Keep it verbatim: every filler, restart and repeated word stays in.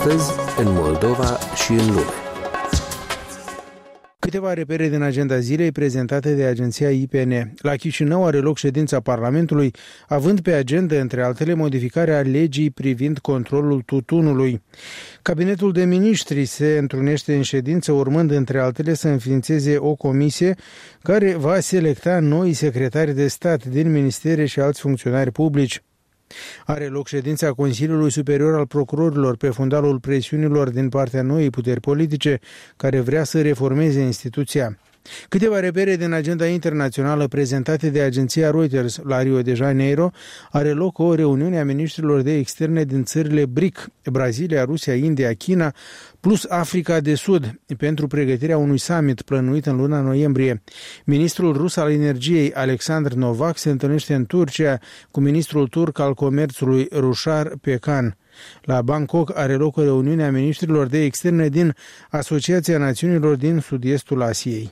Astăzi, în Moldova și în lume. Câteva repere din agenda zilei prezentate de agenția I P N. La Chișinău are loc ședința Parlamentului, având pe agenda, între altele, modificarea legii privind controlul tutunului. Cabinetul de miniștri se întrunește în ședință, urmând, între altele, să înființeze o comisie care va selecta noi secretari de stat din ministere și alți funcționari publici. Are loc ședința Consiliului Superior al Procurorilor pe fundalul presiunilor din partea noii puteri politice care vrea să reformeze instituția. Câteva repere din agenda internațională prezentate de agenția Reuters. La Rio de Janeiro are loc o reuniune a ministrilor de externe din țările B R I C, Brazilia, Rusia, India, China, plus Africa de Sud, pentru pregătirea unui summit plănuit în luna noiembrie. Ministrul rus al energiei, Alexandr Novak, se întâlnește în Turcia cu ministrul turc al comerțului, Rușar Pekan. La Bangkok are loc o reuniune a ministrilor de externe din Asociația Națiunilor din Sud-Estul Asiei.